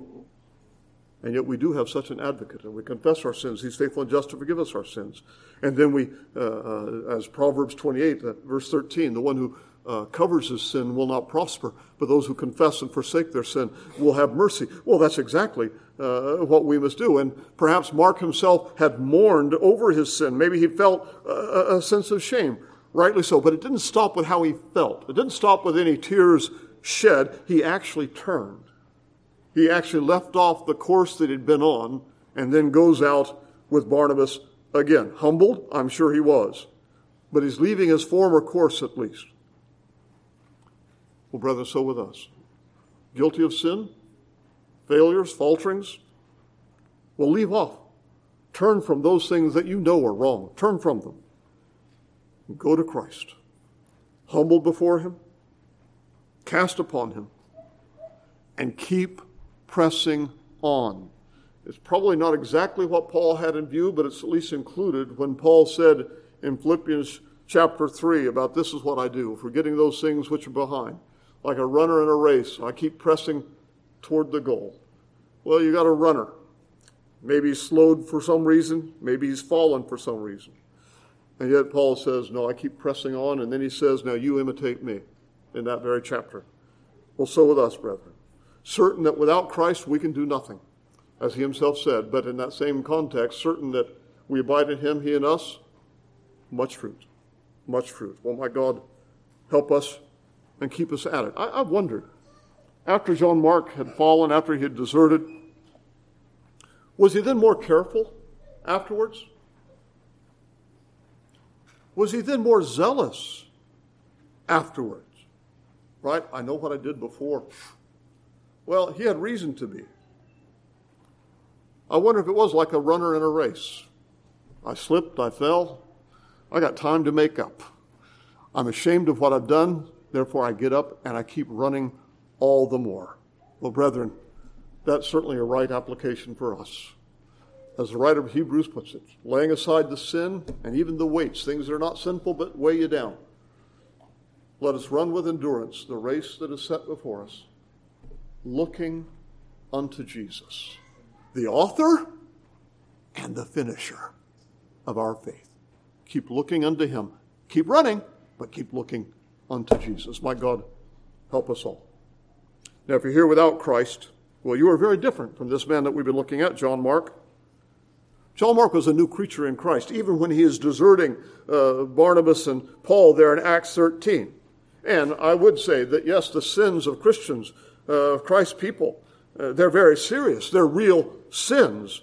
And yet we do have such an advocate, and we confess our sins. He's faithful and just to forgive us our sins. And then we, as Proverbs 28, verse 13, the one who covers his sin will not prosper, but those who confess and forsake their sin will have mercy. Well, that's exactly what we must do. And perhaps Mark himself had mourned over his sin. Maybe he felt a sense of shame, rightly so. But it didn't stop with how he felt. It didn't stop with any tears shed. He actually turned. He actually left off the course that he'd been on and then goes out with Barnabas again. Humbled? I'm sure he was. But he's leaving his former course at least. Well, brethren, so with us. Guilty of sin, failures, falterings. Well, leave off. Turn from those things that you know are wrong. Turn from them. And go to Christ. Humble before him. Cast upon him. And keep pressing on. It's probably not exactly what Paul had in view, but it's at least included when Paul said in Philippians chapter 3 about this is what I do, forgetting those things which are behind. Like a runner in a race, I keep pressing toward the goal. Well, you got a runner. Maybe he's slowed for some reason. Maybe he's fallen for some reason. And yet Paul says, no, I keep pressing on. And then he says, now you imitate me in that very chapter. Well, so with us, brethren. Certain that without Christ we can do nothing, as he himself said. But in that same context, certain that we abide in him, he in us, much fruit. Much fruit. Well, my God, help us and keep us at it. I've wondered, after John Mark had fallen, after he had deserted, was he then more careful afterwards? Was he then more zealous afterwards? Right? I know what I did before. Well, he had reason to be. I wonder if it was like a runner in a race. I slipped, I fell. I got time to make up. I'm ashamed of what I've done. Therefore, I get up and I keep running all the more. Well, brethren, that's certainly a right application for us. As the writer of Hebrews puts it, laying aside the sin and even the weights, things that are not sinful but weigh you down. Let us run with endurance the race that is set before us, looking unto Jesus, the author and the finisher of our faith. Keep looking unto him. Keep running, but keep looking unto Jesus. My God, help us all. Now, if you're here without Christ, well, you are very different from this man that we've been looking at, John Mark. John Mark was a new creature in Christ, even when he is deserting Barnabas and Paul there in Acts 13. And I would say that, yes, the sins of Christians, of Christ's people, they're very serious. They're real sins.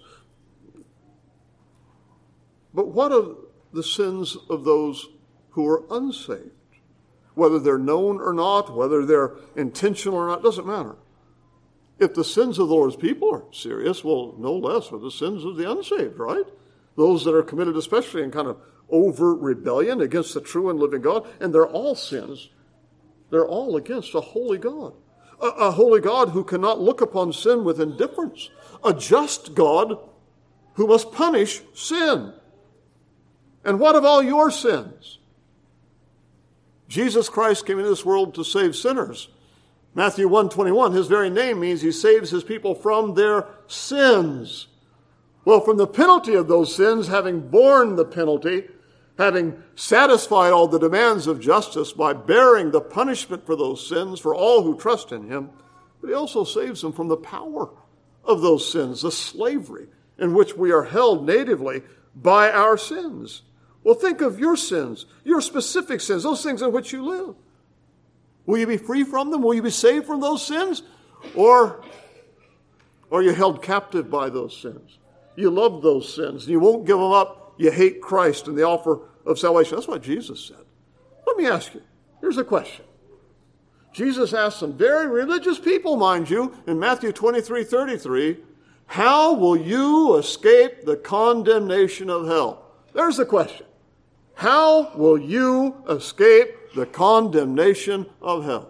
But what of the sins of those who are unsaved? Whether they're known or not, whether they're intentional or not, doesn't matter. If the sins of the Lord's people are serious, well, no less are the sins of the unsaved, right? Those that are committed especially in kind of overt rebellion against the true and living God. And they're all sins. They're all against a holy God. A holy God who cannot look upon sin with indifference. A just God who must punish sin. And what of all your sins? Jesus Christ came into this world to save sinners. Matthew 1:21, his very name means he saves his people from their sins. Well, from the penalty of those sins, having borne the penalty, having satisfied all the demands of justice by bearing the punishment for those sins for all who trust in him, but he also saves them from the power of those sins, the slavery in which we are held natively by our sins. Well, think of your sins, your specific sins, those things in which you live. Will you be free from them? Will you be saved from those sins? Or you're held captive by those sins. You love those sins, and you won't give them up. You hate Christ and the offer of salvation. That's what Jesus said. Let me ask you, here's a question. Jesus asked some very religious people, mind you, in Matthew 23:33, how will you escape the condemnation of hell? There's the question. How will you escape the condemnation of hell?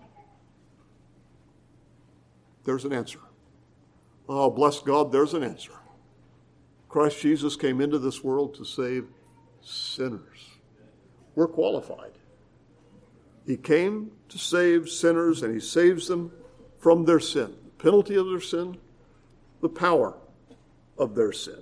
There's an answer. Oh, bless God, there's an answer. Christ Jesus came into this world to save sinners. We're qualified. He came to save sinners, and he saves them from their sin, the penalty of their sin, the power of their sin.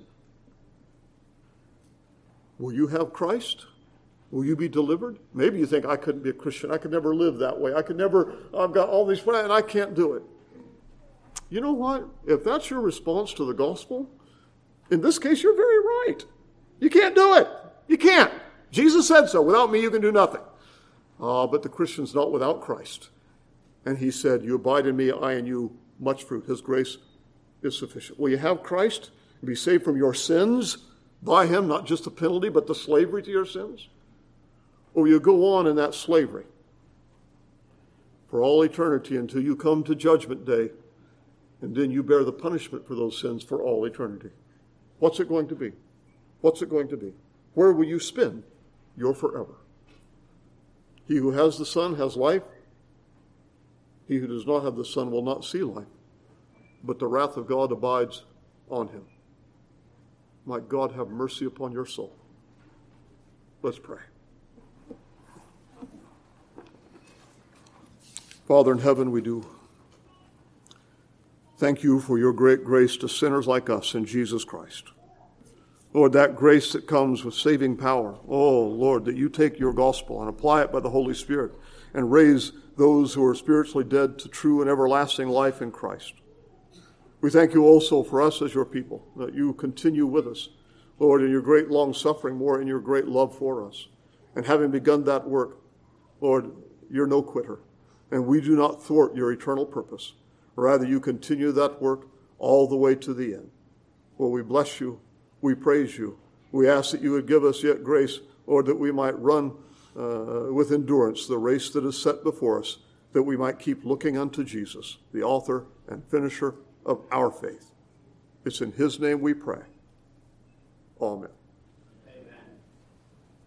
Will you have Christ? Will you be delivered? Maybe you think, I couldn't be a Christian. I could never live that way. I've got all these plans, and I can't do it. You know what? If that's your response to the gospel, in this case, you're very right. You can't do it. You can't. Jesus said so. Without me, you can do nothing. But the Christian's not without Christ. And he said, you abide in me, I in you, much fruit. His grace is sufficient. Will you have Christ and be saved from your sins by him, not just the penalty, but the slavery to your sins? Or will you go on in that slavery for all eternity until you come to judgment day, and then you bear the punishment for those sins for all eternity? What's it going to be? What's it going to be? Where will you spend your forever? He who has the Son has life. He who does not have the Son will not see life, but the wrath of God abides on him. Might God have mercy upon your soul. Let's pray. Father in heaven, we do thank you for your great grace to sinners like us in Jesus Christ. Lord, that grace that comes with saving power. Oh, Lord, that you take your gospel and apply it by the Holy Spirit and raise those who are spiritually dead to true and everlasting life in Christ. We thank you also for us as your people, that you continue with us, Lord, in your great long suffering, more in your great love for us. And having begun that work, Lord, you're no quitter, and we do not thwart your eternal purpose. Rather, you continue that work all the way to the end. Well, we bless you. We praise you. We ask that you would give us yet grace, Lord, that we might run with endurance the race that is set before us, that we might keep looking unto Jesus, the author and finisher of our faith. It's in his name we pray. Amen.